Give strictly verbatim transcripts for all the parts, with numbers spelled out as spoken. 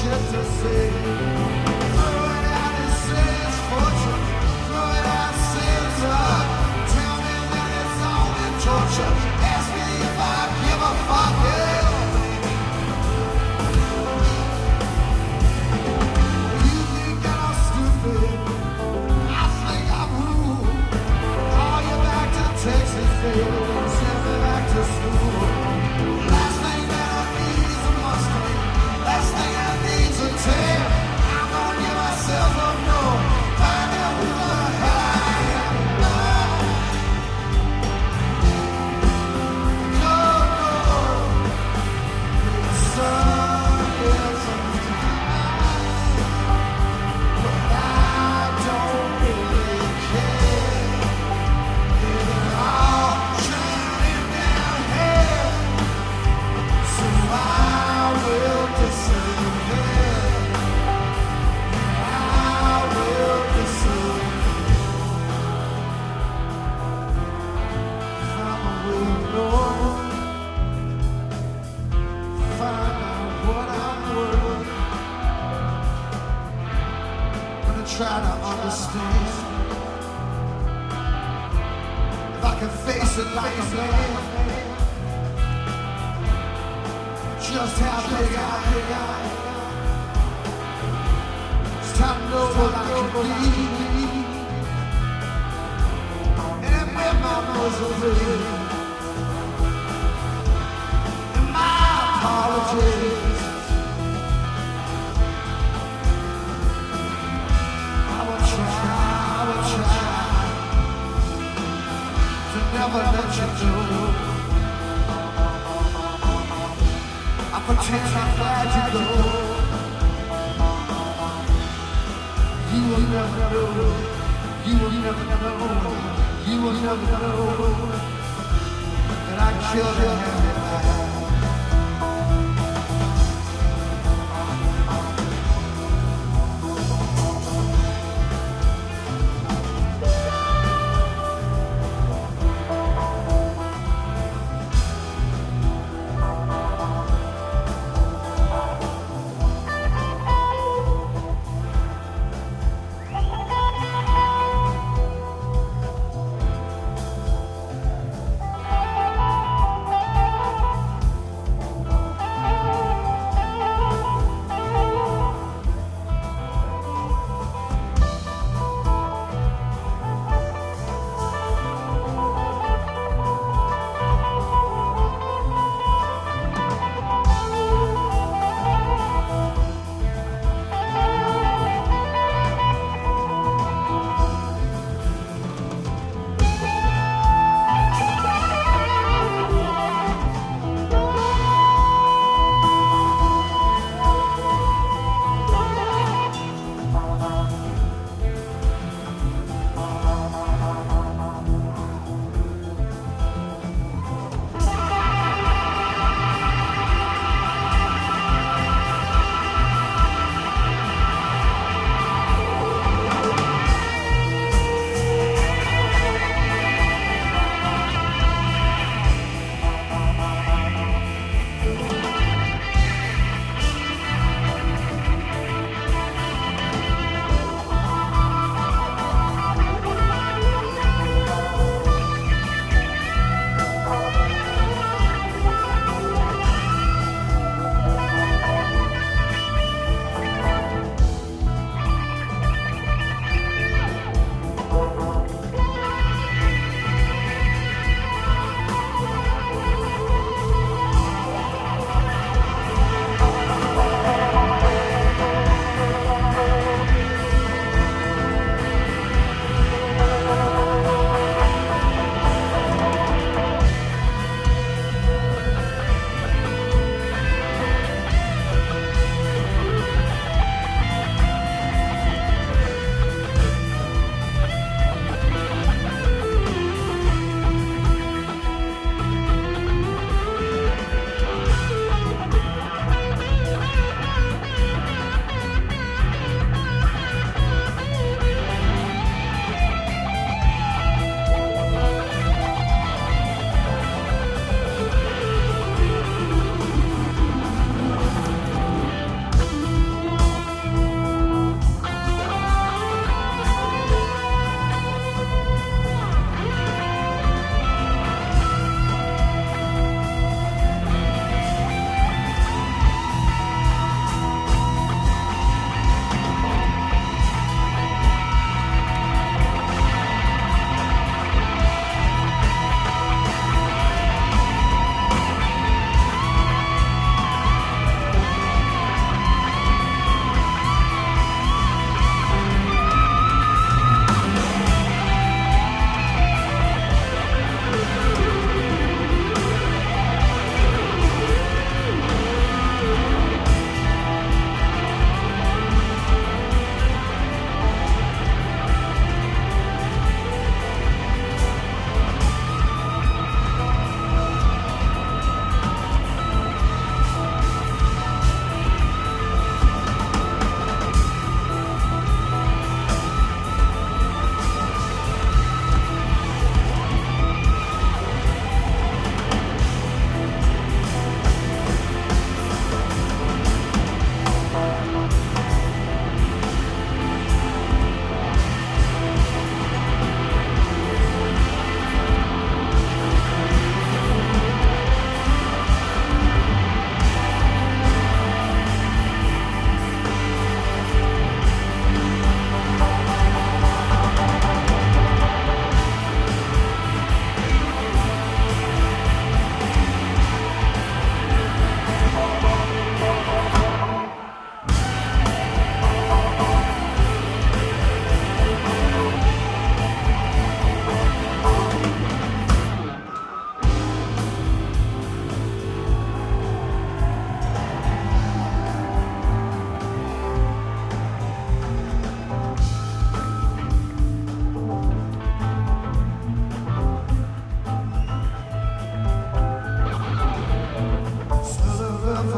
shit to say. Throw it out and say it's fortune. Throw it out and say it's love. Tell me that it's only torture. Ask me if I give a fuck. Yeah. You think that I'm stupid? I think I'm rude. Call you back to Texas, baby. Send me back to school. Last thing that I need is a Mustang. Last thing I need is a tan. I'm gonna give myself a no. Find out who the hell I am. No, no, no. The sun is mine, but I don't really care. They're all shining down here, so I will disappear. I will disappear. Find my way north. Find out what I'm worth. Gonna try to understand. If I can face it like a man, just how big I am. It's time to know what I can be. And admit my misery. And my apologies. I will try, I will try to never let you go. I pretend I'm glad you go. You will never know. You will never know. You will never know that I killed him.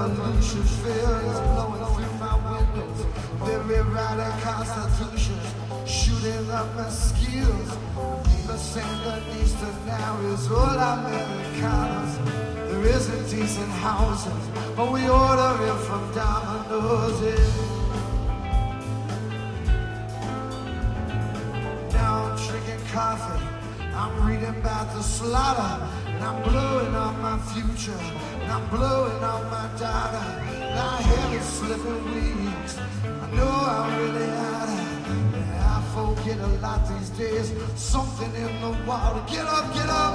revolution feels blowing through my windows. Very rowdy constitution, shooting up my skills. The Sandinista now is all Americanos. There isn't decent housing, but we order it from Domino's. Yeah. Now I'm drinking coffee, I'm reading about the slaughter, and I'm blowing on my future, and I'm blowing on my daughter. And I hear it slipping weeks, I know I really had it. Yeah, I forget a lot these days, something in the water. Get up, get up.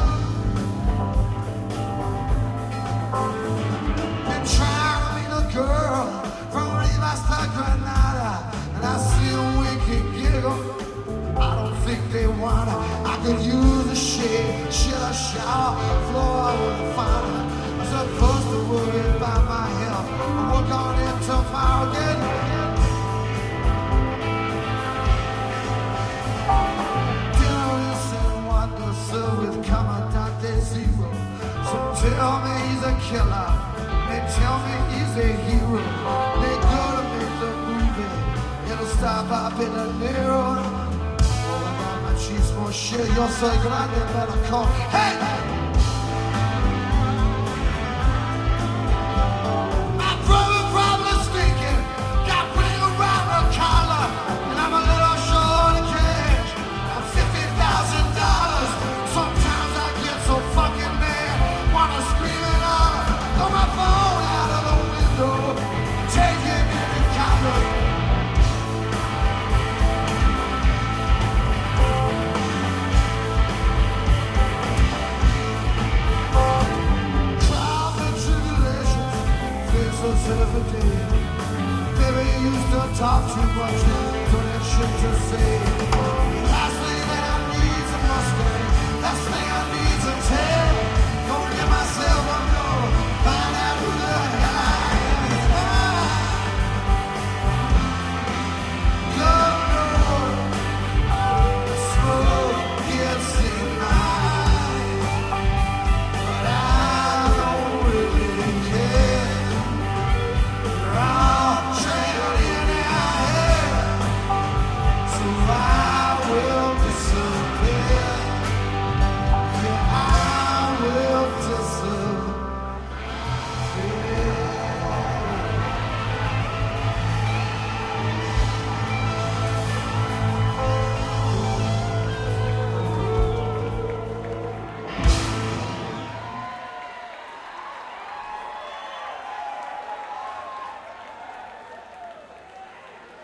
Been trying to meet a girl from Rivas to Granada, and I see a wicked giggle. I don't think they want it. I could use a shade, shit a shower, floor I wouldn't find it. I'm supposed to worry about my health, I'll work on it tomorrow again. Terrorists and wonder serve with Commandante Zero. So tell me he's a killer, they tell me he's a hero. They gonna make the movie, it'll stop up in a narrow. Chismo shit, yo soy grande, better call. Hey! My brother probably speaking, got ring around the collar, and I'm a little short of cash. I'm fifty thousand dollars. Sometimes I get so fucking mad, wanna scream and holler, throw my phone out of the window, take it in the collar. Every day. Baby, you used to talk too much, don't have shit to say.